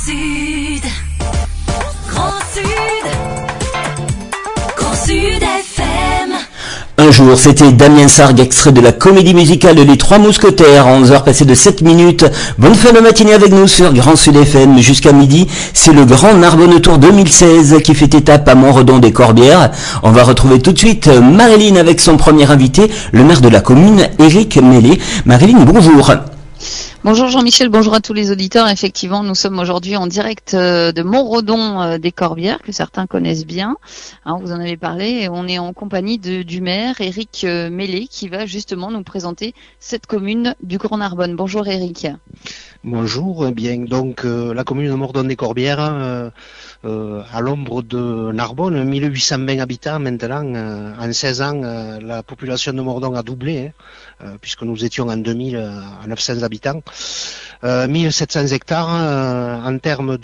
Sud, Grand Sud, Grand Sud FM. Un jour, c'était Damien Sargue, extrait de la comédie musicale Les Trois Mousquetaires, à 11h passées de 7 minutes. Bonne fin de matinée avec nous sur Grand Sud FM jusqu'à midi. C'est le Grand Narbonne Tour 2016 qui fait étape à Montredon-des-Corbières. On va retrouver tout de suite Marilyn avec son premier invité, le maire de la commune, Éric Mellet. Marilyn, bonjour. Bonjour Jean-Michel, bonjour à tous les auditeurs. Effectivement, nous sommes aujourd'hui en direct de Montredon des Corbières, que certains connaissent bien. Hein, vous en avez parlé. Et on est en compagnie du maire Éric Mellet qui va justement nous présenter cette commune du Grand Narbonne. Bonjour Éric. Bonjour, bien donc la commune de Montredon des Corbières, à l'ombre de Narbonne, 1820 habitants maintenant. En 16 ans, la population de Montredon a doublé, puisque nous étions en 2000 à 900 habitants. 1700 hectares en termes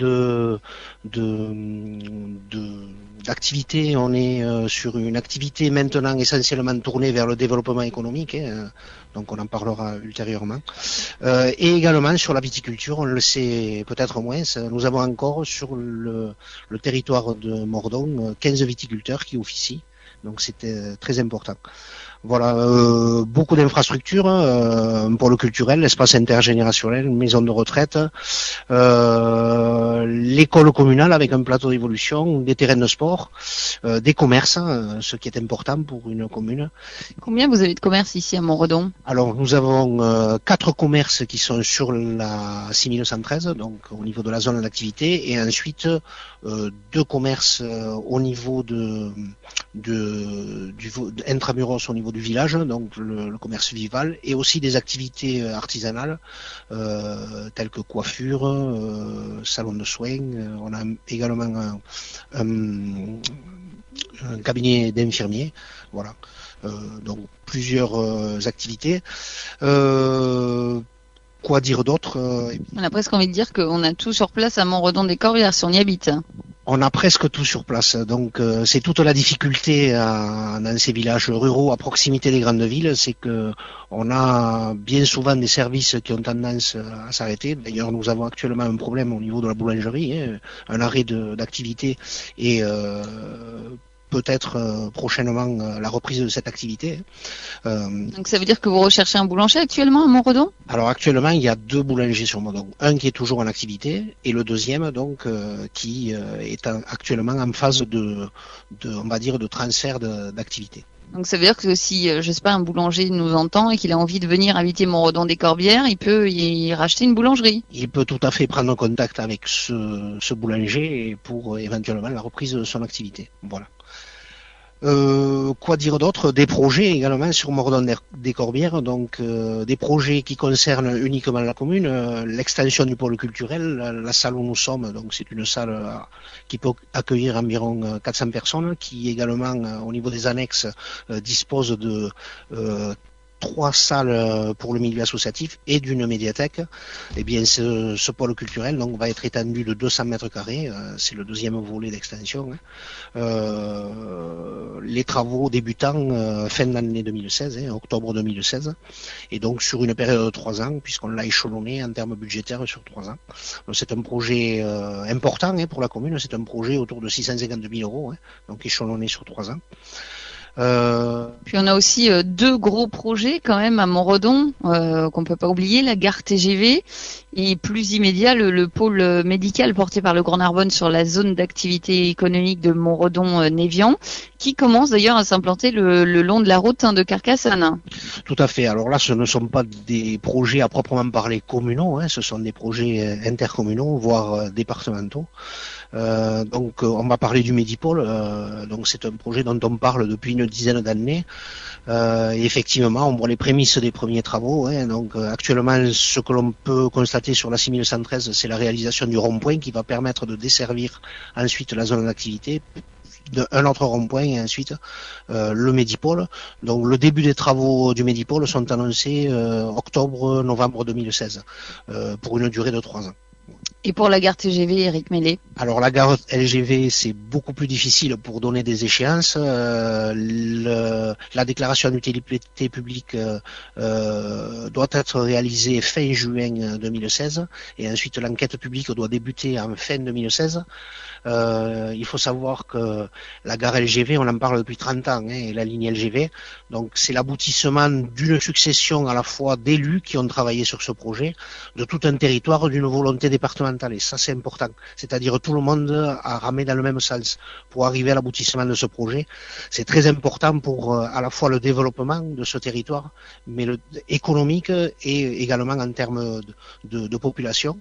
d'activité, on est sur une activité maintenant essentiellement tournée vers le développement économique, donc on en parlera ultérieurement, et également sur la viticulture. On le sait peut-être moins, nous avons encore sur le territoire de Montredon 15 viticulteurs qui officient, donc c'était très important. Voilà, beaucoup d'infrastructures, pour le culturel, l'espace intergénérationnel, une maison de retraite, l'école communale avec un plateau d'évolution, des terrains de sport, des commerces, ce qui est important pour une commune. Combien vous avez de commerces ici à Montredon? Alors nous avons 4 commerces qui sont sur la 6113, donc au niveau de la zone d'activité, et ensuite 2 commerces au niveau du intramuros, au niveau du village, donc le commerce vival, et aussi des activités artisanales telles que coiffure, salon de soins. On a également un cabinet d'infirmiers, voilà. Donc plusieurs activités. Quoi dire d'autre? On a presque envie de dire qu'on a tout sur place à Montredon des Corbières si on y habite. On a presque tout sur place, donc c'est toute la difficulté dans ces villages ruraux à proximité des grandes villes, c'est que on a bien souvent des services qui ont tendance à s'arrêter. D'ailleurs, nous avons actuellement un problème au niveau de la boulangerie, un arrêt d'activité et peut-être prochainement la reprise de cette activité. Donc ça veut dire que vous recherchez un boulanger actuellement à Montredon? Alors actuellement, il y a 2 boulangers sur Montredon. Un qui est toujours en activité et le deuxième donc qui est actuellement en phase de on va dire de transfert d'activité. Donc ça veut dire que si, je sais pas, un boulanger nous entend et qu'il a envie de venir habiter Montredon des Corbières, il peut y racheter une boulangerie. Il peut tout à fait prendre contact avec ce boulanger pour éventuellement la reprise de son activité. Voilà. Quoi dire d'autre? Des projets également sur Montredon des Corbières, donc des projets qui concernent uniquement la commune, l'extension du pôle culturel, la salle où nous sommes, donc c'est une salle qui peut accueillir environ 400 personnes, qui également au niveau des annexes dispose de 3 salles pour le milieu associatif et d'une médiathèque. Eh bien, ce pôle culturel donc va être étendu de 200 mètres carrés. C'est le deuxième volet d'extension. Les travaux débutant fin de l'année 2016, octobre 2016, et donc sur une période de 3 ans, puisqu'on l'a échelonné en termes budgétaires sur 3 ans. Donc, c'est un projet important pour la commune. C'est un projet autour de 650 000 euros, donc échelonné sur 3 ans. Puis on a aussi 2 gros projets quand même à Montredon qu'on peut pas oublier, la gare TGV et plus immédiat le pôle médical porté par le Grand Narbonne sur la zone d'activité économique de Montredon-Névian, qui commence d'ailleurs à s'implanter le long de la route de Carcassonne. Tout à fait. Alors là, ce ne sont pas des projets à proprement parler communaux, ce sont des projets intercommunaux, voire départementaux. Donc on va parler du Médipôle, donc c'est un projet dont on parle depuis une dizaine d'années. Et effectivement, on voit les prémices des premiers travaux. Donc actuellement, ce que l'on peut constater sur la 6113, c'est la réalisation du rond-point qui va permettre de desservir ensuite la zone d'activité, un autre rond-point et ensuite le Médipôle. Donc le début des travaux du Médipôle sont annoncés octobre-novembre 2016 pour une durée de 3 ans. Et pour la gare TGV, Éric Mellet? Alors la gare LGV, c'est beaucoup plus difficile pour donner des échéances. La déclaration d'utilité publique doit être réalisée fin juin 2016 et ensuite l'enquête publique doit débuter en fin 2016. Il faut savoir que la gare LGV, on en parle depuis 30 ans, et la ligne LGV, donc c'est l'aboutissement d'une succession à la fois d'élus qui ont travaillé sur ce projet, de tout un territoire, d'une volonté départementale, et ça c'est important, c'est-à-dire tout le monde a ramé dans le même sens pour arriver à l'aboutissement de ce projet. C'est très important pour à la fois le développement de ce territoire, mais économique et également en termes de population.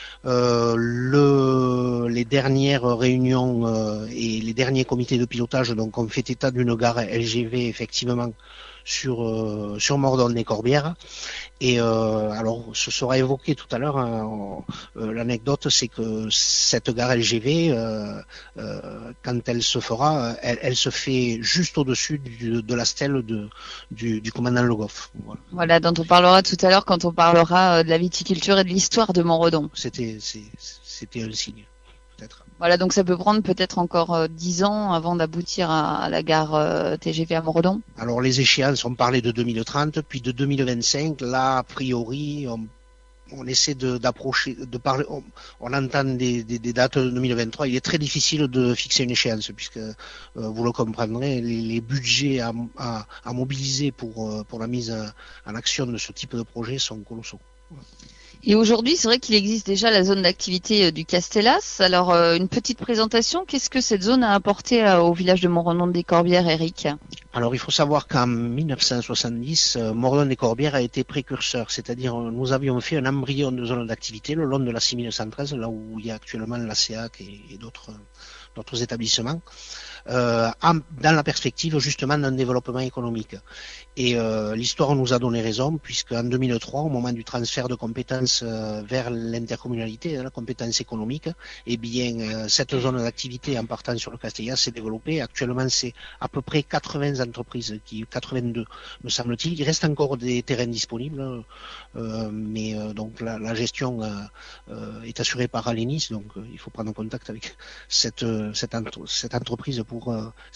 Les dernières réunions et les derniers comités de pilotage donc ont fait état d'une gare LGV effectivement sur Mordonne et Corbières. Et alors ce sera évoqué tout à l'heure, l'anecdote c'est que cette gare LGV quand elle se fera, elle se fait juste au-dessus de la stèle du commandant Le Goff. Voilà, dont on parlera tout à l'heure quand on parlera de la viticulture et de l'histoire de Montredon. C'était un signe, peut-être. Voilà, donc ça peut prendre peut-être encore 10 ans avant d'aboutir à la gare TGV à Montredon. Alors les échéances, on parlait de 2030, puis de 2025. Là, a priori, on essaie d'approcher, de parler. On entend des dates de 2023. Il est très difficile de fixer une échéance puisque vous le comprendrez, les budgets à mobiliser pour la mise en action de ce type de projet sont colossaux. Et aujourd'hui, c'est vrai qu'il existe déjà la zone d'activité du Castellas. Alors, une petite présentation. Qu'est-ce que cette zone a apporté au village de Montredon-des-Corbières, Éric? Alors, il faut savoir qu'en 1970, Montredon-des-Corbières a été précurseur. C'est-à-dire, nous avions fait un embryon de zone d'activité le long de la 6113, là où il y a actuellement la SEAC et d'autres établissements, dans la perspective justement d'un développement économique. Et l'histoire nous a donné raison, puisque en 2003, au moment du transfert de compétences vers l'intercommunalité, la compétence économique, eh bien cette zone d'activité en partant sur le Castellas s'est développée. Actuellement, c'est à peu près 82 me semble-t-il. Il reste encore des terrains disponibles, mais donc la gestion est assurée par Alénis, donc il faut prendre contact avec cette entreprise pour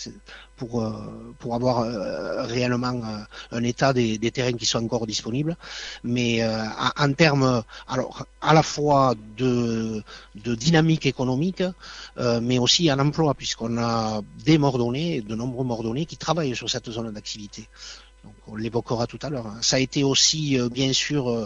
avoir réellement un état des terrains qui sont encore disponibles, mais en termes alors à la fois de dynamique économique, mais aussi en emploi, puisqu'on a de nombreux Mordonnais qui travaillent sur cette zone d'activité. Donc on l'évoquera tout à l'heure. Ça a été aussi bien sûr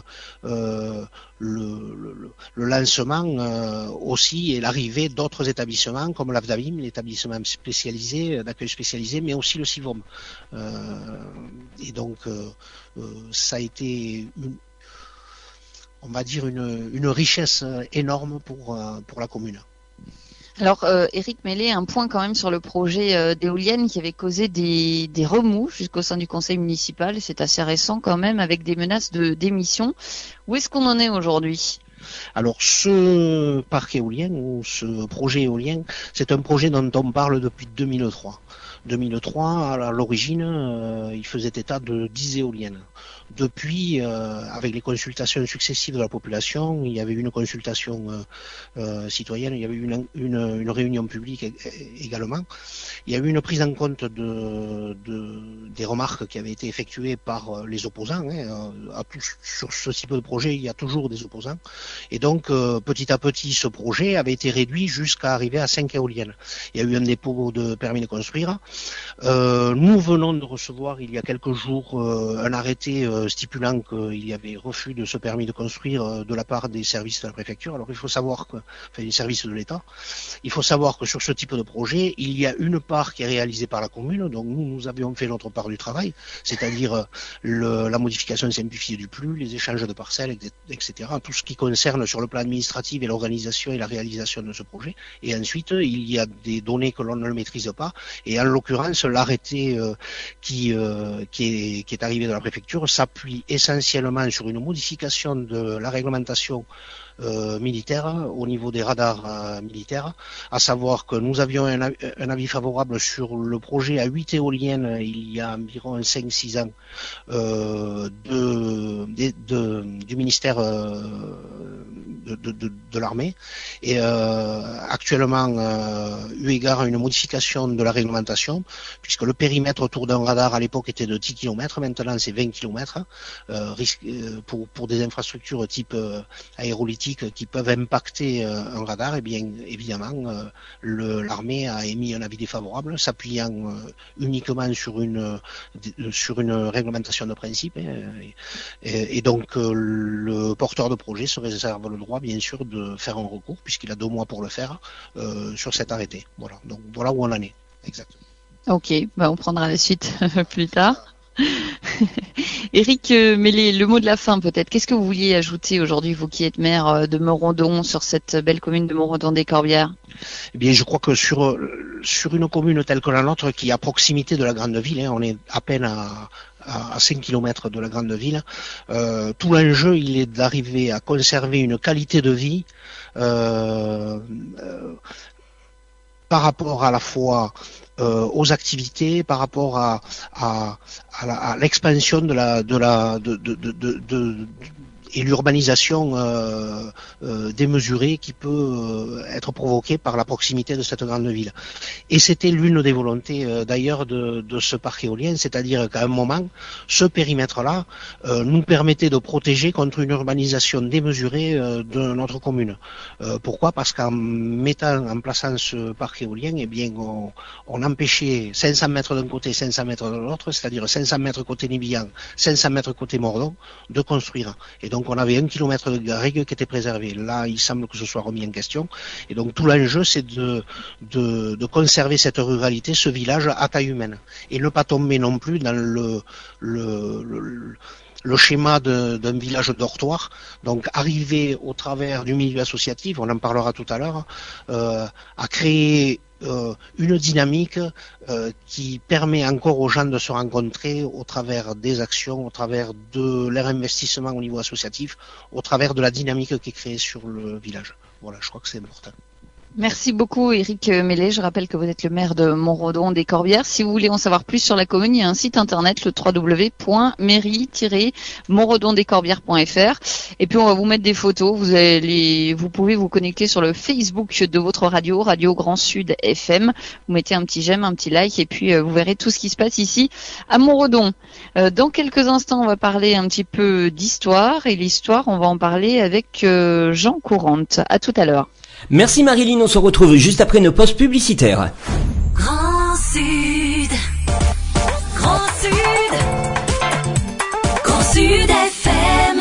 le lancement aussi et l'arrivée d'autres établissements comme l'AFDAVIM, l'établissement spécialisé d'accueil spécialisé, mais aussi le CIVOM. Et donc ça a été on va dire une richesse énorme pour la commune. Alors, Éric Mellet, un point quand même sur le projet d'éolienne qui avait causé des remous jusqu'au sein du conseil municipal. C'est assez récent quand même, avec des menaces de démission. Où est-ce qu'on en est aujourd'hui ? Alors, ce parc éolien ou ce projet éolien, c'est un projet dont on parle depuis 2003. 2003, à l'origine, il faisait état de 10 éoliennes. Depuis, avec les consultations successives de la population, il y avait eu une consultation citoyenne, il y avait eu une réunion publique également. Il y a eu une prise en compte des remarques qui avaient été effectuées par les opposants. Sur ce type de projet, il y a toujours des opposants. Et donc, petit à petit, ce projet avait été réduit jusqu'à arriver à 5 éoliennes. Il y a eu un dépôt de permis de construire. Nous venons de recevoir il y a quelques jours un arrêté stipulant qu'il y avait refus de ce permis de construire de la part des services de la préfecture. Alors il faut savoir les services de l'État, il faut savoir que sur ce type de projet, il y a une part qui est réalisée par la commune, donc nous avions fait notre part du travail, c'est-à-dire la modification simplifiée du PLU, les échanges de parcelles, etc. Tout ce qui concerne sur le plan administratif et l'organisation et la réalisation de ce projet. Et ensuite, il y a des données que l'on ne maîtrise pas, et en l'occurrence, l'arrêté qui est arrivé de la préfecture s'appuie essentiellement sur une modification de la réglementation militaire, au niveau des radars militaires, à savoir que nous avions un avis favorable sur le projet à 8 éoliennes il y a environ 5-6 ans du ministère de l'armée, et actuellement eu égard à une modification de la réglementation, puisque le périmètre autour d'un radar à l'époque était de 10 km, maintenant c'est 20 km, pour des infrastructures type aérolytique qui peuvent impacter un radar, et bien évidemment l'armée a émis un avis défavorable, s'appuyant uniquement sur une réglementation de principe, et donc le porteur de projet se réserve le droit bien sûr de faire un recours, puisqu'il a 2 mois pour le faire sur cet arrêté. Voilà, donc voilà où on en est exactement. Ok, on prendra la suite plus tard. Éric Mellet, le mot de la fin peut-être. Qu'est-ce que vous vouliez ajouter aujourd'hui, vous qui êtes maire de Morondon, sur cette belle commune de Morondon-des-Corbières? Eh bien, je crois que sur une commune telle que la nôtre, qui est à proximité de la grande ville, on est à peine à 5 km de la grande ville, tout l'enjeu, il est d'arriver à conserver une qualité de vie par rapport à la fois aux activités, par rapport à l'expansion et l'urbanisation démesurée qui peut être provoquée par la proximité de cette grande ville. Et c'était l'une des volontés d'ailleurs de ce parc éolien, c'est-à-dire qu'à un moment, ce périmètre-là nous permettait de protéger contre une urbanisation démesurée de notre commune. Pourquoi ? Parce qu'en plaçant ce parc éolien, eh bien, on empêchait 500 mètres d'un côté, 500 mètres de l'autre, c'est-à-dire 500 mètres côté Nibian, 500 mètres côté Mordon, de construire. Et donc on avait 1 kilomètre de garrigue qui était préservé. Là, il semble que ce soit remis en question. Et donc tout l'enjeu, c'est de conserver cette ruralité, ce village à taille humaine. Et ne pas tomber non plus dans le schéma d'un village dortoir. Donc arriver au travers du milieu associatif, on en parlera tout à l'heure, à créer une dynamique qui permet encore aux gens de se rencontrer au travers des actions, au travers de leur investissement au niveau associatif, au travers de la dynamique qui est créée sur le village. Voilà, je crois que c'est important. Merci beaucoup Éric Mellet. Je rappelle que vous êtes le maire de Morondon-des-Corbières. Si vous voulez en savoir plus sur la commune, il y a un site internet, le www.mairie-morondondescorbières.fr. Et puis on va vous mettre des photos. Vous pouvez vous connecter sur le Facebook de votre radio, Radio Grand Sud FM. Vous mettez un petit j'aime, un petit like, et puis vous verrez tout ce qui se passe ici à Morondon. Dans quelques instants, on va parler un petit peu d'histoire. Et l'histoire, on va en parler avec Jean Courante. À tout à l'heure. Merci Marilyn, on se retrouve juste après nos postes publicitaires. Grand Sud, Grand Sud, Grand Sud FM.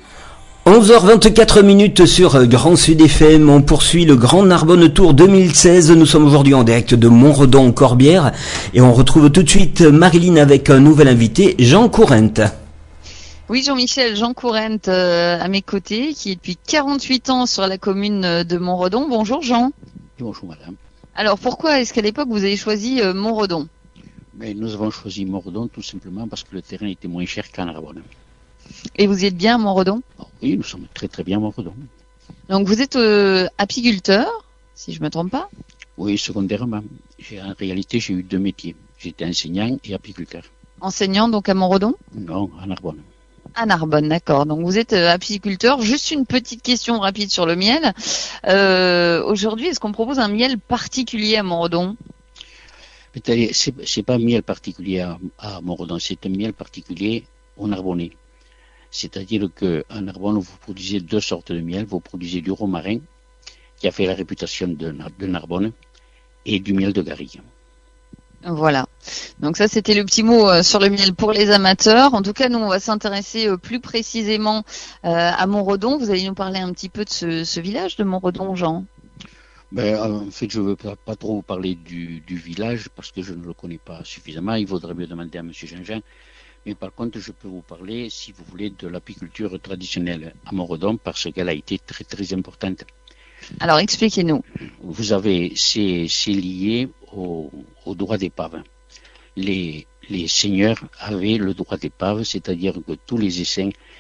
11h24 sur Grand Sud FM, on poursuit le Grand Narbonne Tour 2016. Nous sommes aujourd'hui en direct de Morondon-Corbières et on retrouve tout de suite Marilyn avec un nouvel invité, Jean Courante. Oui, Jean-Michel, Jean Courante à mes côtés, qui est depuis 48 ans sur la commune de Morondon. Bonjour Jean. Bonjour madame. Alors pourquoi est-ce qu'à l'époque vous avez choisi Morondon ? Mais nous avons choisi Morondon tout simplement parce que le terrain était moins cher qu'à Narbonne. Et vous y êtes bien à Morondon ? Oui, nous sommes très très bien à Morondon. Donc vous êtes apiculteur, si je ne me trompe pas ? Oui, secondairement. En réalité, j'ai eu 2 métiers. J'étais enseignant et apiculteur. Enseignant donc à Morondon ? Non, à Narbonne. À Narbonne, d'accord. Donc vous êtes apiculteur. Juste une petite question rapide sur le miel. Aujourd'hui, est-ce qu'on propose un miel particulier à Morondon ? C'est pas un miel particulier à Morondon, c'est un miel particulier au Narbonnais. C'est-à-dire qu'en Narbonne, vous produisez 2 sortes de miel. Vous produisez du romarin, qui a fait la réputation de Narbonne, et du miel de garrigue. Voilà. Donc ça, c'était le petit mot sur le miel pour les amateurs. En tout cas, nous, on va s'intéresser plus précisément à Morondon. Vous allez nous parler un petit peu de ce village de Morondon, Jean. En fait, je ne veux pas trop vous parler du village parce que je ne le connais pas suffisamment. Il vaudrait mieux demander à M. Jean-Jean. Mais par contre, je peux vous parler, si vous voulez, de l'apiculture traditionnelle à Morondon parce qu'elle a été très très importante. Alors, expliquez-nous. Vous avez, c'est lié au droit d'épave. Les seigneurs avaient le droit d'épave, c'est-à-dire que tous les essaims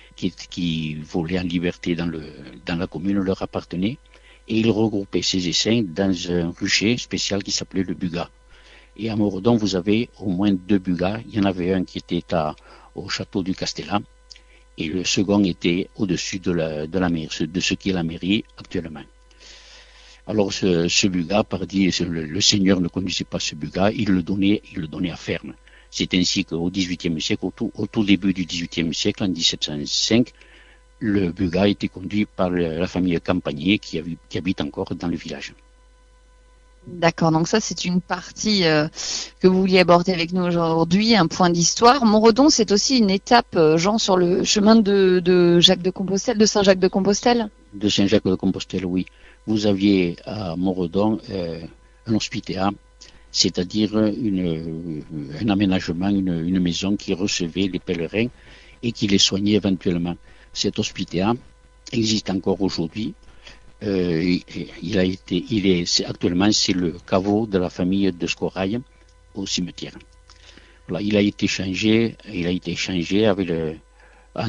qui volaient en liberté dans la commune leur appartenaient. Et ils regroupaient ces essaims dans un rucher spécial qui s'appelait le Bugat. Et à Moredon, vous avez au moins 2 Bugats. Il y en avait un qui était au château du Castellan, et le second était au-dessus de la mairie, de ce qui est la mairie actuellement. Alors ce Bugat, le seigneur ne conduisait pas ce Bugat, il le donnait à ferme. C'est ainsi qu'au XVIIIe siècle, au tout début du XVIIIe siècle, en 1705, le Bugat a été conduit par la famille Campagnier qui habite encore dans le village. D'accord, donc ça c'est une partie que vous vouliez aborder avec nous aujourd'hui, un point d'histoire. Moredon, c'est aussi une étape, Jean, sur le chemin de Jacques de Compostelle, de Saint-Jacques de Compostelle. De Saint-Jacques de Compostelle, oui. Vous aviez à Moredon un hospitéat, c'est-à-dire un aménagement, une maison qui recevait les pèlerins et qui les soignait éventuellement. Cet hospitéat existe encore aujourd'hui. Actuellement, c'est le caveau de la famille de Scorail au cimetière. Voilà, il a été changé en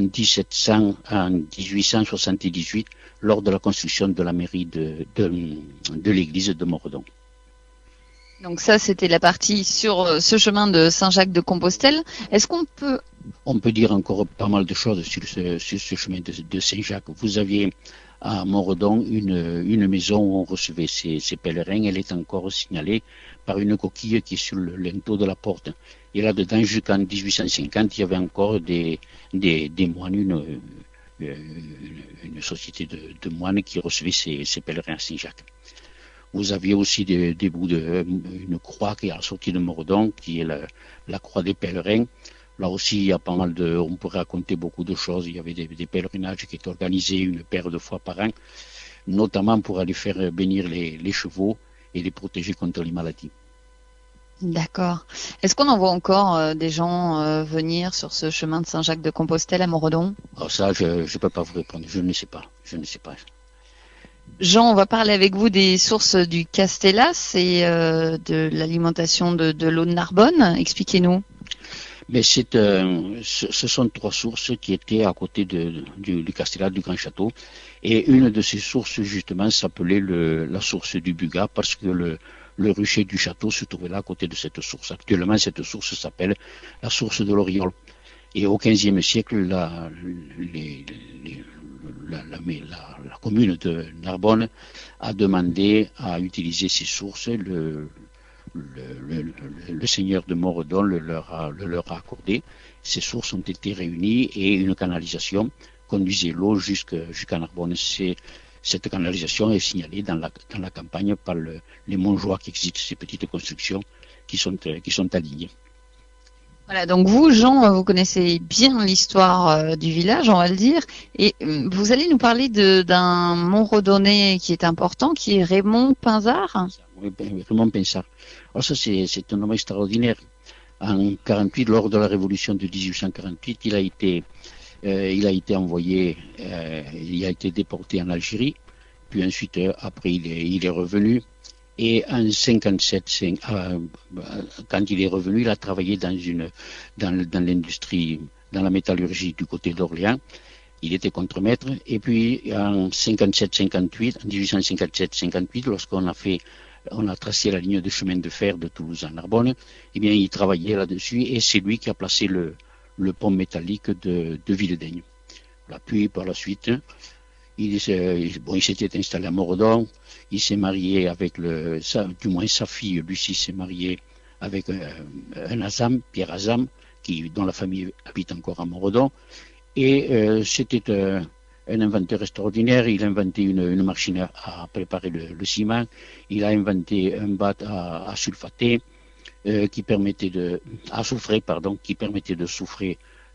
1878 lors de la construction de la mairie de l'église de Moredon. Donc ça, c'était la partie sur ce chemin de Saint-Jacques de Compostelle. Est-ce qu'on peut... On peut dire encore pas mal de choses sur ce chemin de Saint-Jacques. Vous aviez à Moredon une maison où on recevait ces pèlerins. Elle est encore signalée par une coquille qui est sur le linteau de la porte. Et là-dedans, jusqu'en 1850, il y avait encore des moines, une société de moines qui recevait ces pèlerins à Saint-Jacques. Vous aviez aussi des bouts une croix qui est à la sortie de Moredon, qui est la croix des pèlerins. Là aussi, il y a pas mal on pourrait raconter beaucoup de choses. Il y avait des pèlerinages qui étaient organisés une paire de fois par an, notamment pour aller faire bénir les chevaux et les protéger contre les maladies. D'accord. Est-ce qu'on en voit encore des gens venir sur ce chemin de Saint-Jacques de Compostelle à Moredon? Alors ça, je ne peux pas vous répondre. Je ne sais pas. Jean, on va parler avec vous des sources du Castellas et de l'alimentation de l'eau de Narbonne. Expliquez-nous. Mais ce sont 3 sources qui étaient à côté du Castellas, du Grand Château. Et une de ces sources, justement, s'appelait la source du Bugat, parce que le rucher du château se trouvait là à côté de cette source. Actuellement, cette source s'appelle la source de l'Oriole. Et au XVe siècle, la commune de Narbonne a demandé à utiliser ces sources. Le seigneur de Moredon le leur a accordé. Ces sources ont été réunies et une canalisation conduisait l'eau jusqu'à Narbonne. Cette canalisation est signalée dans la campagne par les Montjoie qui existent, ces petites constructions qui sont alignées. Voilà, donc vous, Jean, vous connaissez bien l'histoire du village, on va le dire, et vous allez nous parler d'un Montredonnais qui est important, qui est Raymond Pinzard. Oui, Raymond Pinzard. Alors ça, c'est un homme extraordinaire. En 1948, lors de la révolution de 1848, il a été envoyé, il a été déporté en Algérie, puis ensuite, après, il est revenu. Et en 1957, quand il est revenu, il a travaillé dans l'industrie, dans la métallurgie du côté d'Orléans. Il était contremaître. Et puis en 1857-58, lorsqu'on a tracé la ligne de chemin de fer de Toulouse à Narbonne, eh bien, il travaillait là-dessus et c'est lui qui a placé le pont métallique de Villedaigne. Voilà. Puis par la suite, il s'était installé à Moredon. Il s'est marié avec sa fille, Lucie, s'est mariée avec un Azam, Pierre Azam, dont la famille habite encore à Moredon. Et c'était un inventeur extraordinaire. Il a inventé une machine à préparer le ciment. Il a inventé un bac à sulfater qui permettait à soufrer, de souffrer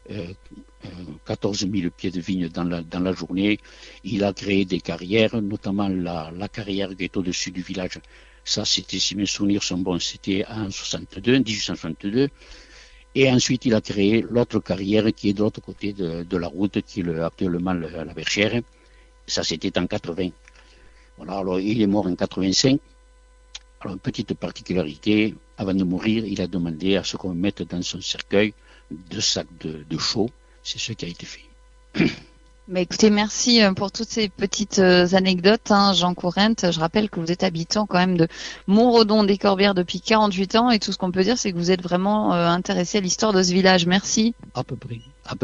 14 000 pieds de vigne dans la journée. Il a créé des carrières, notamment la carrière qui est au-dessus du village. Ça, c'était, si mes souvenirs sont bons, c'était en 1862. Et ensuite, il a créé l'autre carrière qui est de l'autre côté de la route, qui est actuellement la Berchère. Ça, c'était en 80. Voilà, alors il est mort en 85. Alors, une petite particularité, avant de mourir, il a demandé à ce qu'on mette dans son cercueil 2 sacs de chaux. C'est ce qui a été fait. Bah écoutez, merci pour toutes ces petites anecdotes, Jean Courrent. Je rappelle que vous êtes habitant quand même de Montredon des Corbières depuis 48 ans et tout ce qu'on peut dire, c'est que vous êtes vraiment intéressé à l'histoire de ce village. Merci. À peu près.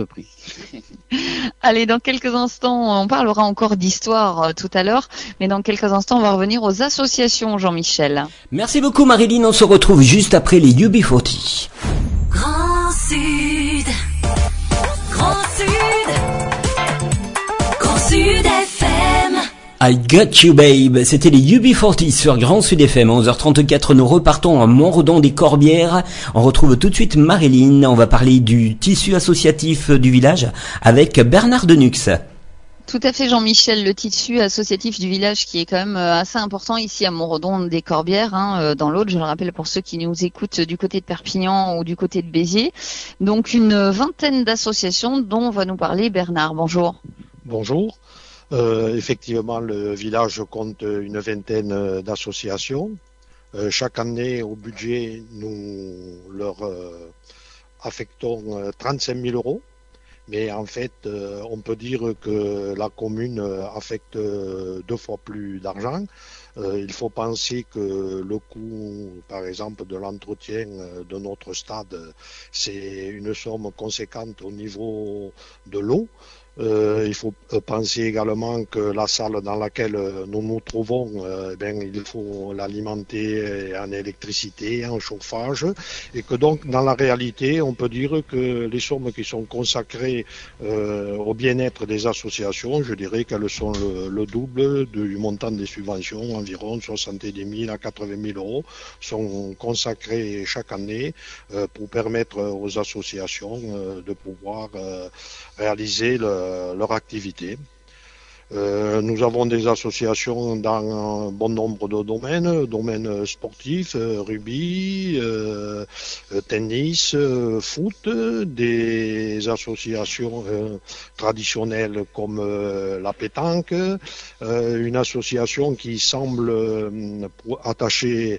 Allez, dans quelques instants, on parlera encore d'histoire tout à l'heure, mais dans quelques instants, on va revenir aux associations, Jean-Michel. Merci beaucoup Marilyn, on se retrouve juste après les UB40. Grand Sud, Grand Sud, Grand Sud FM. I Got You Babe, c'était les UB40 sur Grand Sud FM. 11h34, nous repartons à Montredon des Corbières. On retrouve tout de suite Marilyn. On va parler du tissu associatif du village avec Bernard Denux. Tout à fait, Jean-Michel, le tissu associatif du village qui est quand même assez important ici à Montredon des Corbières, dans l'Aude, je le rappelle pour ceux qui nous écoutent du côté de Perpignan ou du côté de Béziers. Donc une vingtaine d'associations dont va nous parler Bernard. Bonjour. Bonjour. Effectivement, le village compte une vingtaine d'associations. Chaque année, au budget, nous leur affectons 35 000 euros. Mais en fait, on peut dire que la commune affecte 2 fois plus d'argent. Il faut penser que le coût, par exemple, de l'entretien de notre stade, c'est une somme conséquente au niveau de l'eau. Il faut penser également que la salle dans laquelle nous nous trouvons, il faut l'alimenter en électricité, en chauffage, et que donc dans la réalité, on peut dire que les sommes qui sont consacrées au bien-être des associations, je dirais qu'elles sont le double du montant des subventions, environ 70 000 à 80 000 euros, sont consacrés chaque année pour permettre aux associations de pouvoir réaliser leur activité. Nous avons des associations dans un bon nombre de domaines sportifs, rugby, tennis, foot, des associations traditionnelles comme la pétanque, une association qui semble attacher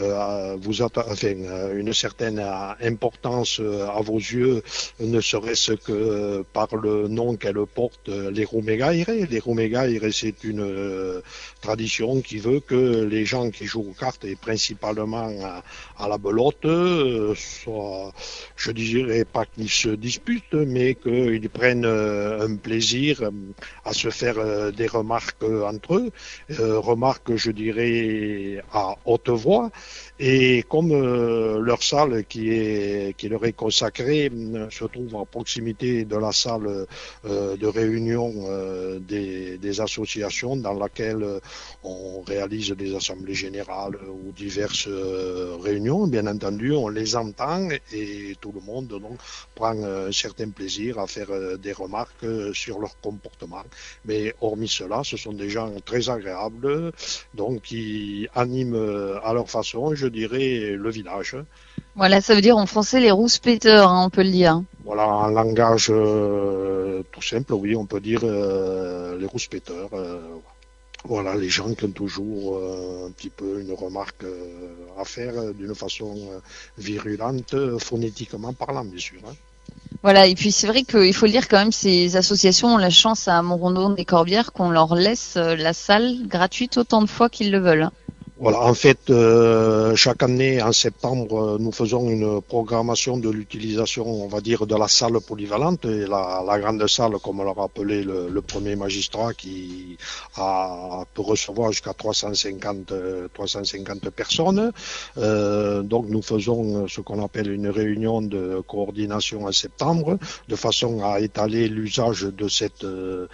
une certaine importance à vos yeux, ne serait-ce que par le nom qu'elle porte, les Roumégaires. Les Roumégaires, c'est une tradition qui veut que les gens qui jouent aux cartes, et principalement à la belote, soient, je dirais pas qu'ils se disputent, mais qu'ils prennent un plaisir à se faire des remarques entre eux, remarques, je dirais, à haute voix. Et comme leur salle qui leur est consacrée se trouve à proximité de la salle de réunion des associations dans laquelle on réalise des assemblées générales ou diverses réunions, bien entendu, on les entend et tout le monde donc prend un certain plaisir à faire des remarques sur leur comportement. Mais hormis cela, ce sont des gens très agréables, donc qui animent à leur façon, je dirais, le village. Voilà, ça veut dire en français les rouspéteurs, on peut le dire. Voilà, en langage tout simple, oui, on peut dire les rouspéteurs. Voilà, les gens qui ont toujours un petit peu une remarque à faire d'une façon virulente, phonétiquement parlant, bien sûr. Voilà, et puis c'est vrai qu'il faut le dire quand même, ces associations ont la chance à Montredon des Corbières qu'on leur laisse la salle gratuite autant de fois qu'ils le veulent. Voilà, en fait, chaque année, en septembre, nous faisons une programmation de l'utilisation, on va dire, de la salle polyvalente, et la grande salle, comme l'a rappelé le premier magistrat, qui peut recevoir jusqu'à 350 personnes. Donc nous faisons ce qu'on appelle une réunion de coordination en septembre, de façon à étaler l'usage de cette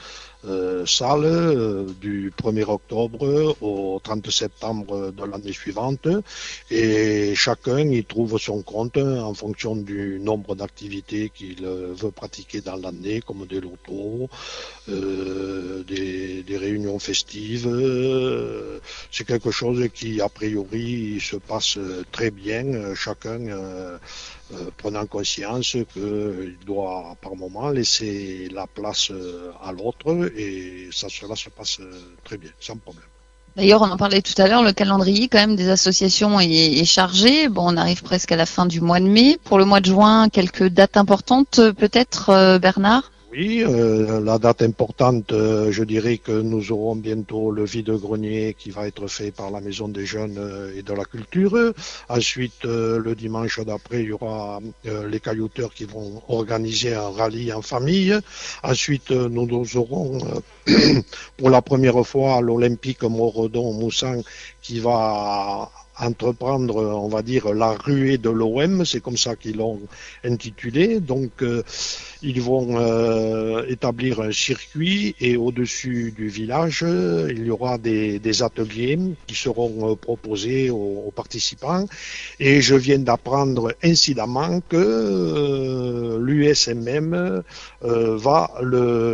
salle du 1er octobre au 30 septembre de l'année suivante, et chacun y trouve son compte en fonction du nombre d'activités qu'il veut pratiquer dans l'année, comme des lotos, des réunions festives. C'est quelque chose qui a priori se passe très bien, chacun prenant conscience qu'il doit par moment laisser la place à l'autre, et cela se passe très bien, sans problème. D'ailleurs, on en parlait tout à l'heure, le calendrier quand même des associations est chargé. Bon, on arrive presque à la fin du mois de mai. Pour le mois de juin, quelques dates importantes peut-être, Bernard ? Oui, la date importante, je dirais que nous aurons bientôt le vide-grenier qui va être fait par la Maison des Jeunes et de la Culture. Ensuite, le dimanche d'après, il y aura les caillouteurs qui vont organiser un rallye en famille. Ensuite, nous aurons pour la première fois l'Olympique Moredon-Moussan qui va entreprendre, on va dire, la ruée de l'OM, c'est comme ça qu'ils l'ont intitulé. Donc, ils vont établir un circuit et au-dessus du village, il y aura des ateliers qui seront proposés aux participants. Et je viens d'apprendre incidemment que l'USMM va le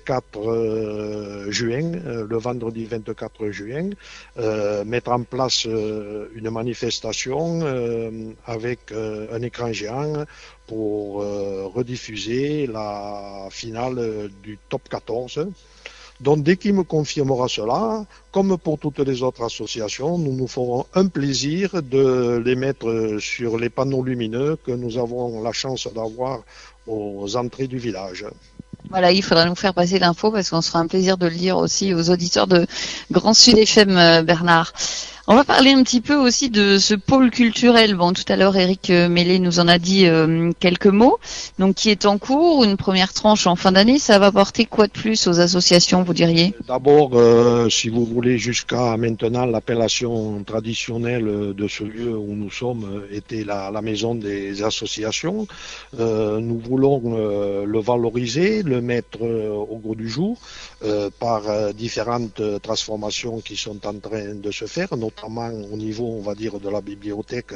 24 juin, le vendredi 24 juin, mettre en place une manifestation avec un écran géant pour rediffuser la finale du top 14. Donc dès qu'il me confirmera cela, comme pour toutes les autres associations, nous nous ferons un plaisir de les mettre sur les panneaux lumineux que nous avons la chance d'avoir aux entrées du village. Voilà, il faudra nous faire passer l'info parce qu'on sera un plaisir de le lire aussi aux auditeurs de Grand Sud FM, Bernard. On va parler un petit peu aussi de ce pôle culturel. Bon, tout à l'heure, Eric Mellet nous en a dit quelques mots. Donc, qui est en cours, une première tranche en fin d'année. Ça va apporter quoi de plus aux associations, vous diriez? D'abord, si vous voulez, jusqu'à maintenant, l'appellation traditionnelle de ce lieu où nous sommes était la maison des associations. Nous voulons le valoriser, le mettre au goût du jour par différentes transformations qui sont en train de se faire, notamment au niveau, on va dire, de la bibliothèque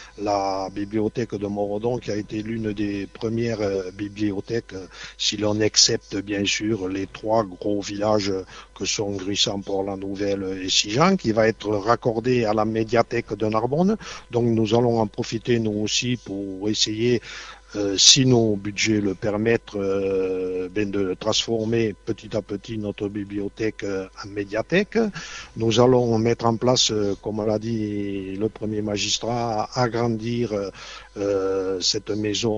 de Moredon, qui a été l'une des premières bibliothèques, si l'on accepte bien sûr les trois gros villages que sont Gruissant, Port-la-Nouvelle et Sigean, qui va être raccordée à la médiathèque de Narbonne. Donc nous allons en profiter nous aussi pour essayer, si nos budgets le permettent, de transformer petit à petit notre bibliothèque en médiathèque. Nous allons mettre en place, comme l'a dit le premier magistrat, agrandir cette maison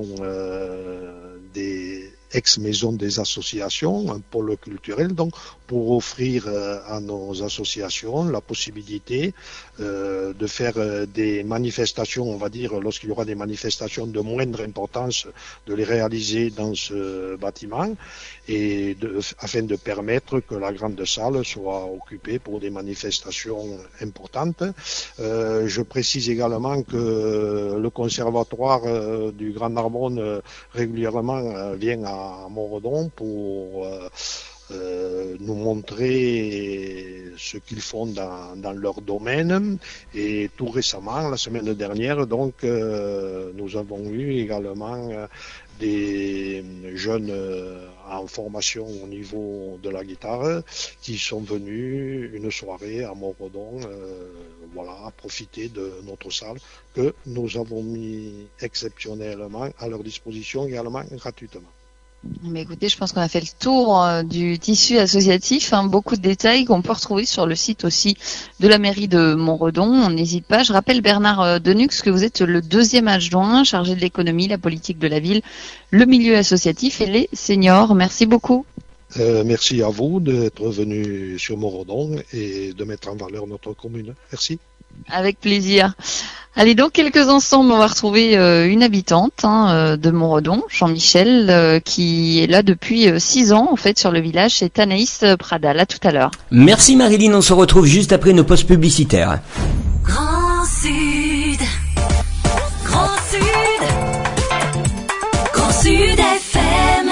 des ex-maison des associations, un pôle culturel, donc pour offrir à nos associations la possibilité de faire des manifestations, on va dire, lorsqu'il y aura des manifestations de moindre importance, de les réaliser dans ce bâtiment et afin de permettre que la grande salle soit occupée pour des manifestations importantes. Je précise également que le conservatoire du Grand Narbonne régulièrement vient à Moredon pour nous montrer ce qu'ils font dans leur domaine. Et tout récemment, la semaine dernière, donc, nous avons eu également des jeunes en formation au niveau de la guitare qui sont venus une soirée à Moredon, profiter de notre salle que nous avons mis exceptionnellement à leur disposition également gratuitement. Mais écoutez, je pense qu'on a fait le tour du tissu associatif, beaucoup de détails qu'on peut retrouver sur le site aussi de la mairie de Moredon. On n'hésite pas. Je rappelle, Bernard Denux, que vous êtes le 2e adjoint chargé de l'économie, la politique de la ville, le milieu associatif et les seniors. Merci beaucoup. Merci à vous d'être venu sur Moredon et de mettre en valeur notre commune. Merci. Avec plaisir. Allez, dans quelques instants, on va retrouver une habitante de Moredon, Jean-Michel, qui est là depuis 6 ans en fait sur le village. C'est Anaïs Pradal. À tout à l'heure. Merci Marilyn, on se retrouve juste après nos postes publicitaires. Grand Sud, Grand Sud, Grand Sud FM.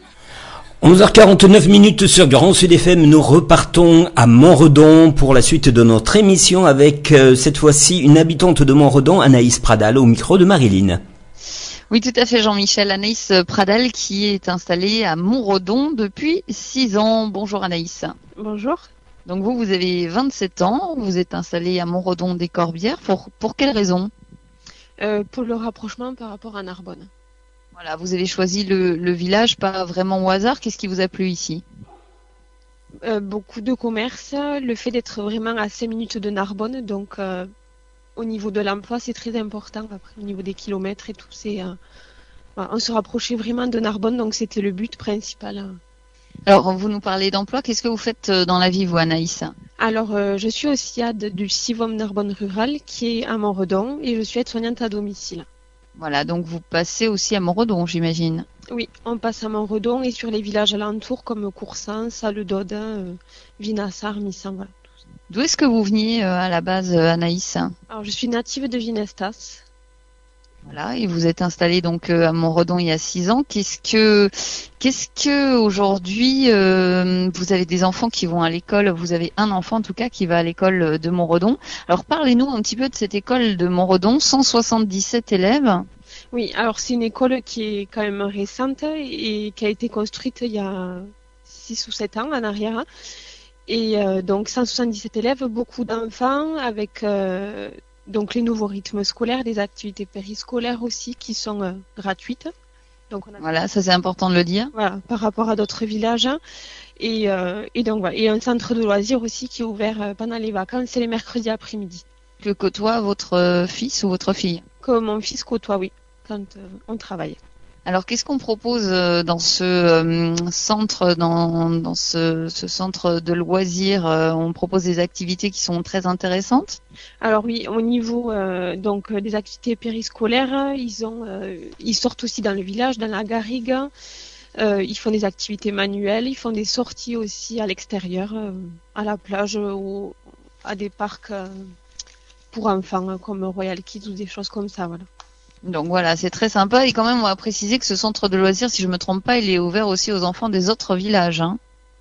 11h49 sur Grand Sud FM, nous repartons à Moredon pour la suite de notre émission avec cette fois-ci une habitante de Moredon, Anaïs Pradal, au micro de Marilyn. Oui, tout à fait, Jean-Michel. Anaïs Pradal qui est installée à Moredon depuis 6 ans. Bonjour Anaïs. Bonjour. Donc vous avez 27 ans, vous êtes installée à Moredon des Corbières. Pour quelle raison? Pour le rapprochement par rapport à Narbonne. Voilà, vous avez choisi le village pas vraiment au hasard. Qu'est-ce qui vous a plu ici? Beaucoup de commerce, le fait d'être vraiment à 5 minutes de Narbonne, donc au niveau de l'emploi c'est très important. Après au niveau des kilomètres et tout, voilà, on se rapprochait vraiment de Narbonne, donc c'était le but principal. Alors, vous nous parlez d'emploi. Qu'est-ce que vous faites dans la vie, vous, Anaïs? Alors, je suis au SIAD du CIVOM Narbonne Rural, qui est à Montredon, et je suis aide-soignante à domicile. Voilà, donc vous passez aussi à Montredon, j'imagine. Oui, on passe à Montredon et sur les villages alentours comme Coursans, Salle-d'Aude, Vinassar, Missan, voilà. D'où est-ce que vous veniez à la base, Anaïs? Alors, je suis native de Vinestas. Voilà, et vous êtes installée donc à Montredon il y a 6 ans. Qu'est-ce que aujourd'hui vous avez des enfants qui vont à l'école? Vous avez un enfant en tout cas qui va à l'école de Montredon. Alors parlez-nous un petit peu de cette école de Montredon, 177 élèves. Oui, alors c'est une école qui est quand même récente et qui a été construite il y a 6 ou 7 ans en arrière. Et donc 177 élèves, beaucoup d'enfants avec donc les nouveaux rythmes scolaires, des activités périscolaires aussi qui sont gratuites. Donc voilà, ça c'est important de le dire. Voilà, par rapport à d'autres villages. Et donc voilà, et un centre de loisirs aussi qui est ouvert pendant les vacances et les mercredis après-midi. Que côtoie votre fils ou votre fille? Que mon fils côtoie, oui, quand on travaille. Alors, qu'est-ce qu'on propose dans ce centre, dans ce centre de loisirs? On propose des activités qui sont très intéressantes. Alors oui, au niveau donc des activités périscolaires, ils sortent aussi dans le village, dans la garrigue. Ils font des activités manuelles, ils font des sorties aussi à l'extérieur, à la plage ou à des parcs pour enfants comme Royal Kids ou des choses comme ça, voilà. Donc voilà, c'est très sympa. Et quand même, on va préciser que ce centre de loisirs, si je me trompe pas, il est ouvert aussi aux enfants des autres villages. Hein.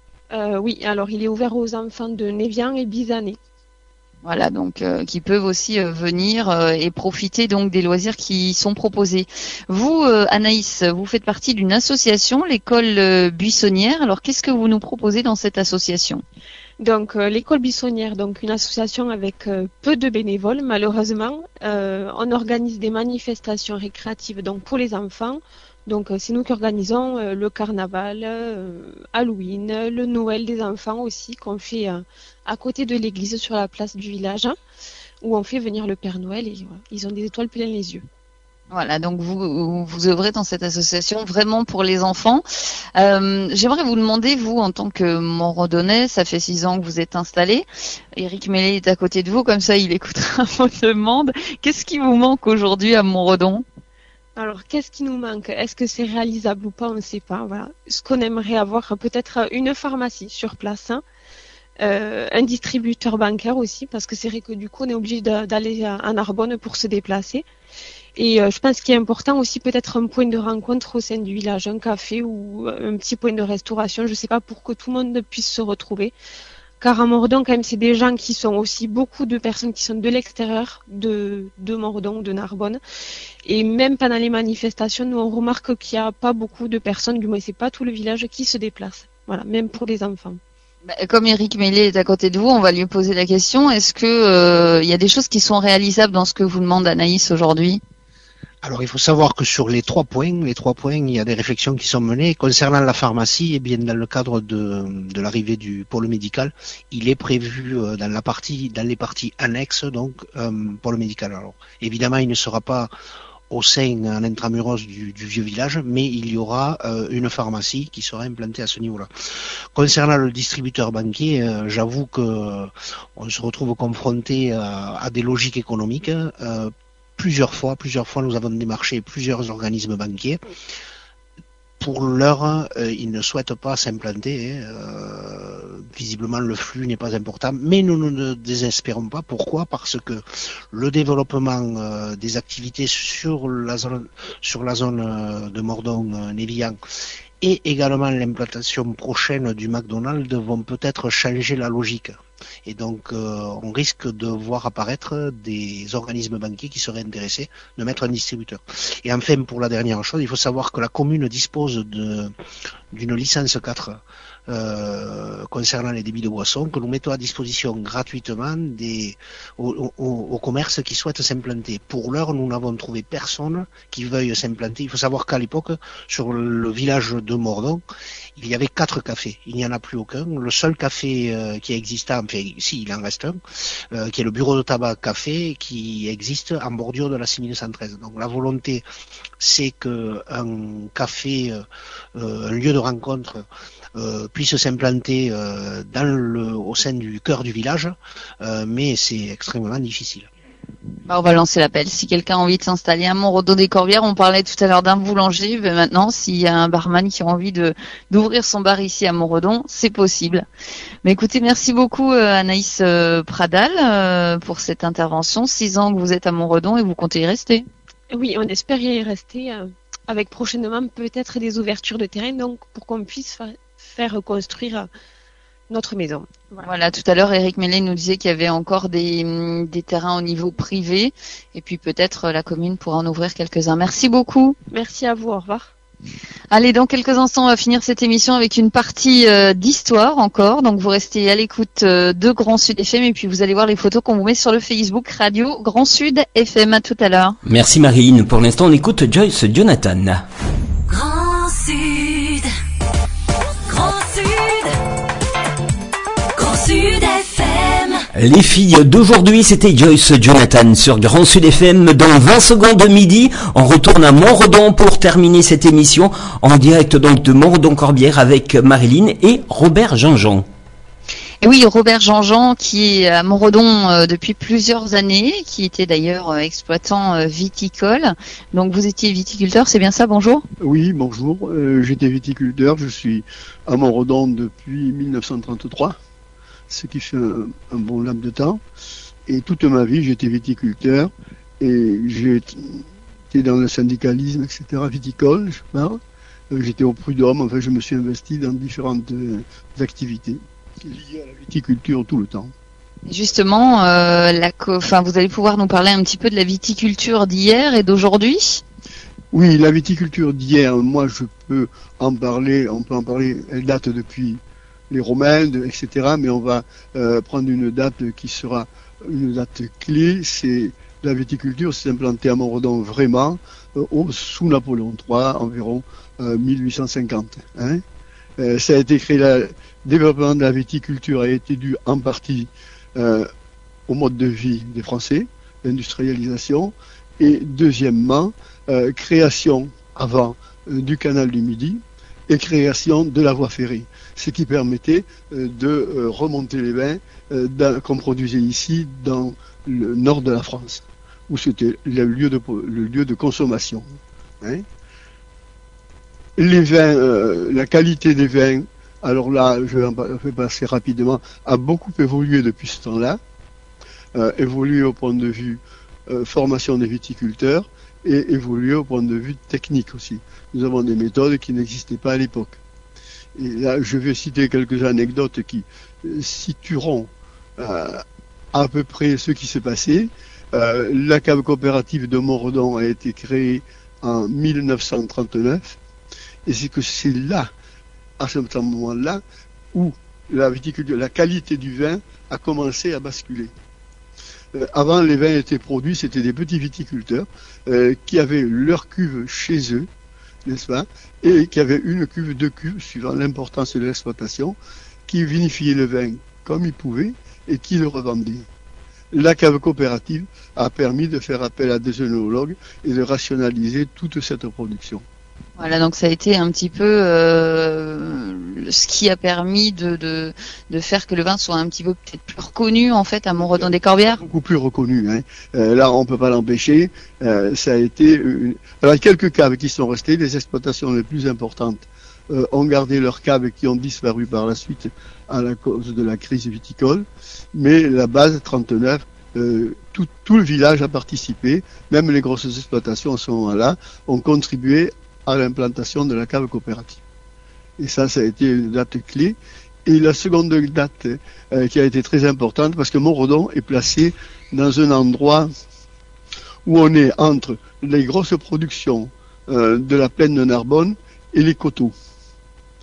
Oui, alors il est ouvert aux enfants de Névian et Bizané. Voilà, donc qui peuvent aussi venir et profiter donc des loisirs qui sont proposés. Vous, Anaïs, vous faites partie d'une association, l'école buissonnière. Alors, qu'est-ce que vous nous proposez dans cette association? Donc l'école buissonnière, donc une association avec peu de bénévoles malheureusement. On organise des manifestations récréatives donc pour les enfants. Donc c'est nous qui organisons le carnaval, Halloween, le Noël des enfants aussi qu'on fait à côté de l'église sur la place du village où on fait venir le Père Noël et voilà, ils ont des étoiles plein les yeux. Voilà, donc vous œuvrez dans cette association vraiment pour les enfants. J'aimerais vous demander, vous, en tant que Montredonnais, ça fait 6 ans que vous êtes installé. Éric Mellet est à côté de vous, comme ça il écoutera vos demandes. Qu'est-ce qui vous manque aujourd'hui à Montredon? Alors, qu'est-ce qui nous manque? Est-ce que c'est réalisable ou pas? On ne sait pas. Voilà. Ce qu'on aimerait avoir, peut-être une pharmacie sur place, hein. Un distributeur bancaire aussi, parce que c'est vrai que du coup, on est obligé d'aller à Narbonne pour se déplacer. Et je pense qu'il est important aussi peut-être un point de rencontre au sein du village, un café ou un petit point de restauration, je sais pas, pour que tout le monde puisse se retrouver. Car à Montredon, quand même, c'est des gens qui sont aussi beaucoup de personnes qui sont de l'extérieur de Montredon, de Narbonne. Et même pendant les manifestations, nous on remarque qu'il n'y a pas beaucoup de personnes, du moins c'est pas tout le village qui se déplace. Voilà, même pour les enfants. Comme Éric Mellet est à côté de vous, on va lui poser la question. Est-ce que y a des choses qui sont réalisables dans ce que vous demande Anaïs aujourd'hui? Alors, il faut savoir que sur les 3 points, il y a des réflexions qui sont menées. Concernant la pharmacie, eh bien, dans le cadre de l'arrivée du pôle médical, il est prévu dans les parties annexes, donc, pôle médical. Alors, évidemment, il ne sera pas au sein, en intramuros du vieux village, mais il y aura une pharmacie qui sera implantée à ce niveau-là. Concernant le distributeur banquier, j'avoue que on se retrouve confronté à des logiques économiques. Plusieurs fois, nous avons démarché plusieurs organismes banquiers. Pour l'heure, ils ne souhaitent pas s'implanter. Visiblement, le flux n'est pas important. Mais nous ne désespérons pas. Pourquoi? Parce que le développement des activités sur la zone de Montredon-Névian et également l'implantation prochaine du McDonald's vont peut-être changer la logique. Et donc, on risque de voir apparaître des organismes banquiers qui seraient intéressés de mettre un distributeur. Et enfin, pour la dernière chose, il faut savoir que la commune dispose d'une licence 4 concernant les débits de boissons que nous mettons à disposition gratuitement aux commerces qui souhaitent s'implanter. Pour l'heure, nous n'avons trouvé personne qui veuille s'implanter. Il faut savoir qu'à l'époque, sur le village de Mordon, il y avait 4 cafés. Il n'y en a plus aucun. Le seul café qui existait, enfin, si, il en reste un, qui est le bureau de tabac café, qui existe en bordure de la 6113. Donc la volonté, c'est que un café, un lieu de rencontre, puisse s'implanter au sein du cœur du village, mais c'est extrêmement difficile. On va lancer l'appel. Si quelqu'un a envie de s'installer à Montredon-des-Corbières, on parlait tout à l'heure d'un boulanger, mais maintenant, s'il y a un barman qui a envie d'ouvrir son bar ici à Montredon, c'est possible. Mais écoutez, merci beaucoup Anaïs Pradal pour cette intervention. 6 ans que vous êtes à Montredon et vous comptez y rester. Oui, on espère y rester avec prochainement peut-être des ouvertures de terrain, donc pour qu'on puisse faire reconstruire notre maison. Voilà, tout à l'heure, Eric Mellet nous disait qu'il y avait encore des terrains au niveau privé, et puis peut-être la commune pourra en ouvrir quelques-uns. Merci beaucoup. Merci à vous, au revoir. Allez, dans quelques instants, on va finir cette émission avec une partie d'histoire encore. Donc, vous restez à l'écoute de Grand Sud FM, et puis vous allez voir les photos qu'on vous met sur le Facebook Radio Grand Sud FM. À tout à l'heure. Merci Marilyn. Pour l'instant, on écoute Joyce Jonathan. Grand Sud, Grand Sud, Grand Sud FM. Les filles d'aujourd'hui, c'était Joyce Jonathan sur Grand Sud FM. Dans 20 secondes midi, on retourne à Montredon pour terminer cette émission en direct donc de Montredon-Corbières avec Marilyn et Robert Jean-Jean. Et oui, Robert Jean-Jean qui est à Montredon depuis plusieurs années, qui était d'ailleurs exploitant viticole. Donc vous étiez viticulteur, c'est bien ça, bonjour? Oui, bonjour, j'étais viticulteur, je suis à Montredon depuis 1933, ce qui fait un bon laps de temps. Et toute ma vie, j'étais viticulteur et j'ai été dans le syndicalisme, etc., viticole, je parle. J'étais au Prud'homme, enfin je me suis investi dans différentes activités liées à la viticulture tout le temps. Justement, vous allez pouvoir nous parler un petit peu de la viticulture d'hier et d'aujourd'hui? Oui, la viticulture d'hier, moi je peux en parler, on peut en parler, elle date depuis les Romains, etc., mais on va prendre une date qui sera une date clé, c'est la viticulture s'est implantée à Montredon vraiment sous Napoléon III, environ 1850. Hein. Ça a été créé, le développement de la viticulture a été dû en partie au mode de vie des Français, l'industrialisation, et deuxièmement, création avant du canal du Midi et création de la voie ferrée, ce qui permettait de remonter les vins qu'on produisait ici dans le nord de la France, où c'était le lieu de consommation. Hein. Les vins, la qualité des vins, alors là, je vais passer rapidement, a beaucoup évolué depuis ce temps-là, évolué au point de vue formation des viticulteurs et évolué au point de vue technique aussi. Nous avons des méthodes qui n'existaient pas à l'époque. Et là, je vais citer quelques anecdotes qui situeront à peu près ce qui s'est passé. La cave coopérative de Montredon a été créée en 1939. Et c'est là, à ce moment-là, où la viticulture, la qualité du vin a commencé à basculer. Avant, les vins étaient produits, c'était des petits viticulteurs qui avaient leur cuve chez eux, n'est-ce pas, et qui avaient une cuve, deux cuves, suivant l'importance de l'exploitation, qui vinifiaient le vin comme ils pouvaient et qui le revendaient. La cave coopérative a permis de faire appel à des œnologues et de rationaliser toute cette production. Voilà, donc ça a été un petit peu ce qui a permis de faire que le vin soit un petit peu peut-être plus reconnu en fait à Montredon-des-Corbières. Beaucoup plus reconnu. Hein. Là, on peut pas l'empêcher. Ça a été. Alors, quelques caves qui sont restées, les exploitations les plus importantes ont gardé leurs caves qui ont disparu par la suite à la cause de la crise viticole. Mais la base 39. Tout le village a participé, même les grosses exploitations à ce moment-là ont contribué à l'implantation de la cave coopérative. Et ça a été une date clé. Et la seconde date qui a été très importante, parce que Montredon est placé dans un endroit où on est entre les grosses productions de la plaine de Narbonne et les coteaux.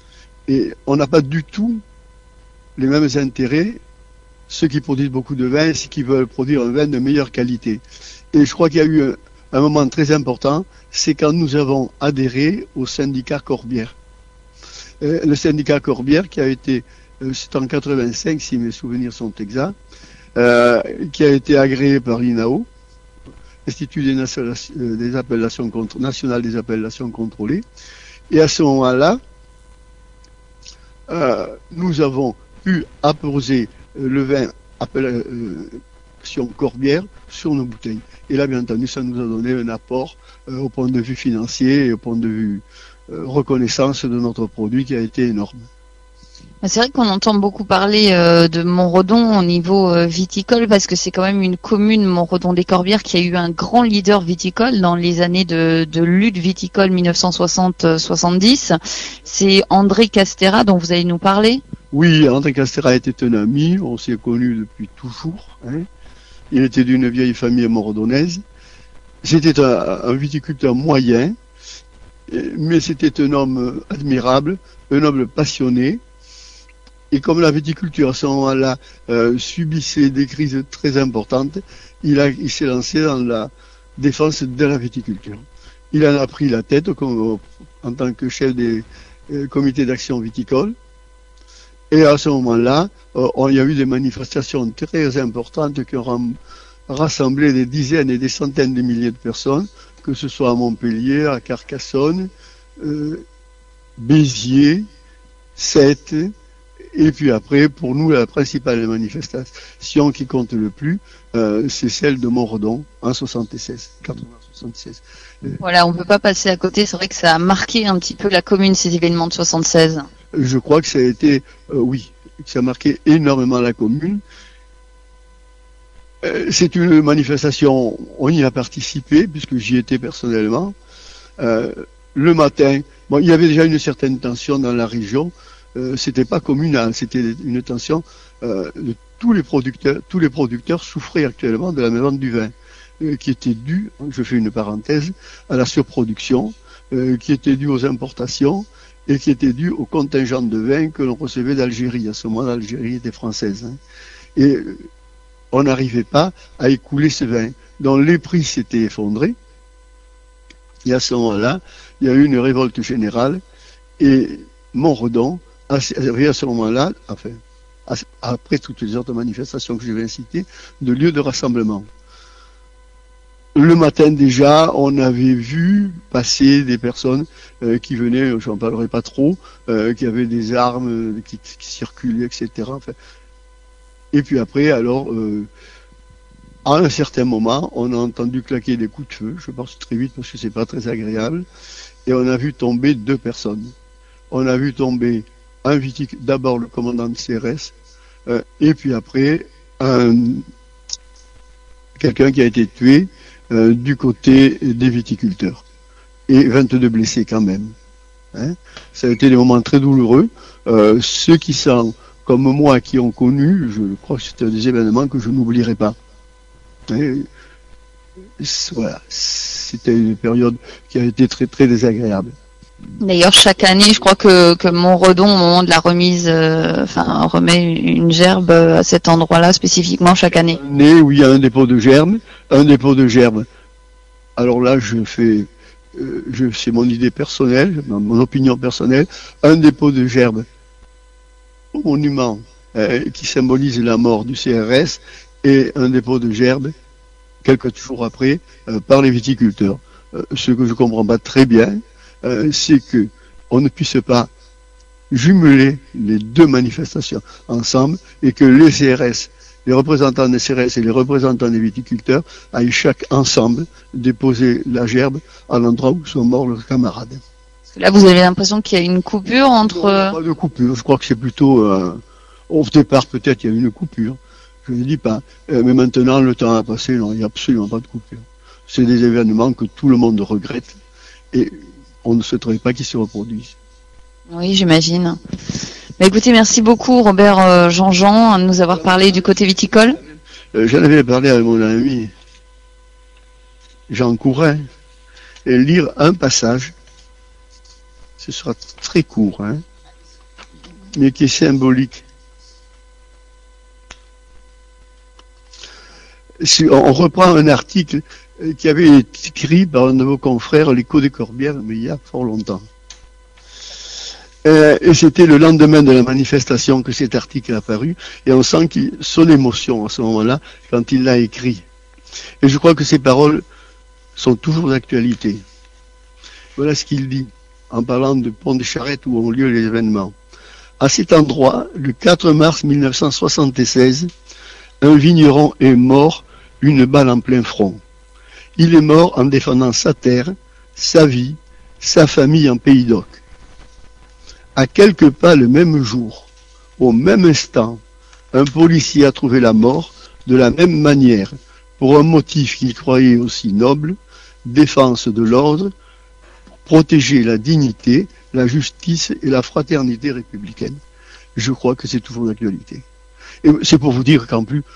Et on n'a pas du tout les mêmes intérêts, ceux qui produisent beaucoup de vin et ceux qui veulent produire un vin de meilleure qualité. Et je crois qu'il y a eu un moment très important, c'est quand nous avons adhéré au syndicat Corbière. Le syndicat Corbière qui a été, c'est en 85 si mes souvenirs sont exacts, qui a été agréé par l'INAO, Institut des appellations national des appellations contrôlées. Et à ce moment-là, nous avons pu apposer le vin appellation Corbière sur nos bouteilles. Et là, bien entendu, ça nous a donné un apport au point de vue financier et au point de vue reconnaissance de notre produit qui a été énorme. C'est vrai qu'on entend beaucoup parler de Montredon au niveau viticole parce que c'est quand même une commune, Montredon-des-Corbières, qui a eu un grand leader viticole dans les années de lutte viticole 1960-70. C'est André Castera dont vous allez nous parler. Oui, André Castera était un ami, on s'est connus depuis toujours. Hein. Il était d'une vieille famille montredonnaise. C'était un viticulteur moyen, mais c'était un homme admirable, un homme passionné. Et comme la viticulture à ce moment-là subissait des crises très importantes, il s'est lancé dans la défense de la viticulture. Il en a pris la tête en tant que chef des comités d'action viticole. Et à ce moment-là, il y a eu des manifestations très importantes qui ont rassemblé des dizaines et des centaines de milliers de personnes, que ce soit à Montpellier, à Carcassonne, Béziers, Sète. Et puis après, pour nous, la principale manifestation qui compte le plus, c'est celle de Montredon en 76. Voilà, on peut pas passer à côté. C'est vrai que ça a marqué un petit peu la commune, ces événements de 76. Je crois que ça a été, oui, que ça a marqué énormément la commune. C'est une manifestation, on y a participé, puisque j'y étais personnellement. Le matin, bon, il y avait déjà une certaine tension dans la région. C'était pas communal, c'était une tension de tous les producteurs. Tous les producteurs souffraient actuellement de la vente du vin, qui était due, je fais une parenthèse, à la surproduction, qui était due aux importations et qui était due au contingent de vin que l'on recevait d'Algérie. À ce moment-là, l'Algérie était française. Hein. Et on n'arrivait pas à écouler ce vin. Donc les prix s'étaient effondrés. Et à ce moment-là, il y a eu une révolte générale et Montredon a servi à ce moment-là, enfin, après toutes les autres manifestations que je vais citer, de lieu de rassemblement. Le matin déjà, on avait vu passer des personnes qui venaient, j'en parlerai pas trop, qui avaient des armes qui circulaient, etc. Enfin, et puis après, alors, à un certain moment, on a entendu claquer des coups de feu. Je pense très vite parce que c'est pas très agréable. Et on a vu tomber deux personnes. On a vu tomber d'abord le commandant de CRS, et puis après quelqu'un qui a été tué du côté des viticulteurs. Et 22 blessés quand même. Hein. Ça a été des moments très douloureux. Ceux qui sont comme moi, qui ont connu, je crois que c'était des événements que je n'oublierai pas. Et, voilà, c'était une période qui a été très très désagréable. D'ailleurs, chaque année, je crois que Montredon, au moment de la remise, remet une gerbe à cet endroit-là spécifiquement chaque année. Où il y a un dépôt de gerbe, Alors là, c'est mon idée personnelle, mon opinion personnelle, un dépôt de gerbe au monument qui symbolise la mort du CRS et un dépôt de gerbe quelques jours après par les viticulteurs. Ce que je comprends pas très bien, c'est que on ne puisse pas jumeler les deux manifestations ensemble et que les CRS, les représentants des CRS et les représentants des viticulteurs aillent chaque ensemble déposer la gerbe à l'endroit où sont morts leurs camarades. Là, vous avez l'impression qu'il y a une coupure entre... Non, pas de coupure, je crois que c'est plutôt... au départ, peut-être, il y a une coupure. Je ne dis pas. Mais maintenant, le temps a passé, non, il n'y a absolument pas de coupure. C'est des événements que tout le monde regrette et on ne souhaiterait pas qu'ils se reproduisent. Oui, j'imagine. Bah, écoutez, merci beaucoup, Robert Jean-Jean, de nous avoir parlé du côté viticole. J'en avais parlé avec mon ami Jean Courin et lire un passage. Ce sera très court, hein. mais qui est symbolique. On reprend un article qui avait été écrit par un de vos confrères, l'Écho des Corbières, mais il y a fort longtemps. Et c'était le lendemain de la manifestation que cet article est apparu, et on sent son émotion à ce moment-là, quand il l'a écrit. Et je crois que ces paroles sont toujours d'actualité. Voilà ce qu'il dit, en parlant de Pont des Charrettes où ont lieu les événements. À cet endroit, le 4 mars 1976, un vigneron est mort d'une balle en plein front. Il est mort en défendant sa terre, sa vie, sa famille en Pays d'Oc. À quelques pas le même jour, au même instant, un policier a trouvé la mort de la même manière, pour un motif qu'il croyait aussi noble, défense de l'ordre, pour protéger la dignité, la justice et la fraternité républicaine. Je crois que c'est toujours d'actualité. Et c'est pour vous dire qu'en plus,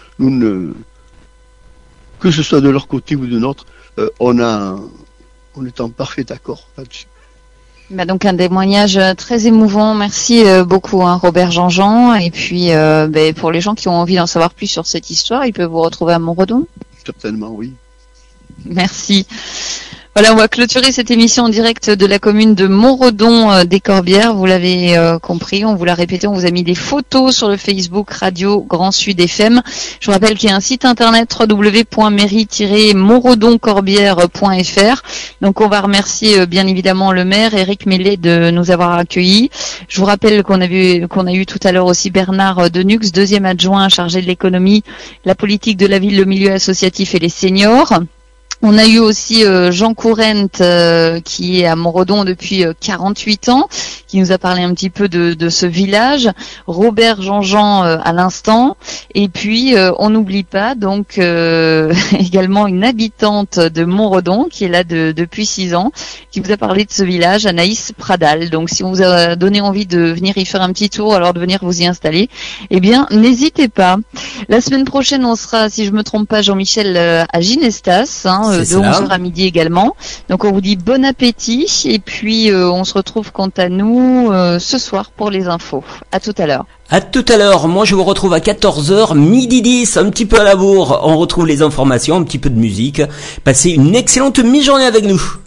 que ce soit de leur côté ou de notre, on est en parfait accord là-dessus. Bah donc un témoignage très émouvant. Merci beaucoup Robert Jean-Jean. Et puis pour les gens qui ont envie d'en savoir plus sur cette histoire, ils peuvent vous retrouver à Montredon. Certainement, oui. Merci. Voilà, on va clôturer cette émission en direct de la commune de Montredon des Corbières. Vous l'avez compris, on vous l'a répété, on vous a mis des photos sur le Facebook Radio Grand Sud FM. Je vous rappelle qu'il y a un site internet www.mairie-montredoncorbières.fr. Donc on va remercier bien évidemment le maire Éric Mellet de nous avoir accueillis. Je vous rappelle qu'on a eu tout à l'heure aussi Bernard Denux, deuxième adjoint chargé de l'économie, la politique de la ville, le milieu associatif et les seniors. On a eu aussi Jean Courent qui est à Montredon depuis 48 ans, qui nous a parlé un petit peu de ce village. Robert Jean-Jean à l'instant. Et puis on n'oublie pas donc également une habitante de Montredon qui est là depuis 6 ans, qui vous a parlé de ce village, Anaïs Pradal. Donc si on vous a donné envie de venir y faire un petit tour, alors de venir vous y installer, eh bien n'hésitez pas. La semaine prochaine on sera, si je me trompe pas, Jean-Michel à Ginestas, de 11h à midi également. Donc on vous dit bon appétit et puis on se retrouve quant à nous ce soir pour les infos. À tout à l'heure. À tout à l'heure, moi je vous retrouve à 14h, midi 10, un petit peu à la bourre. On retrouve les informations, un petit peu de musique. Passez une excellente mi-journée avec nous.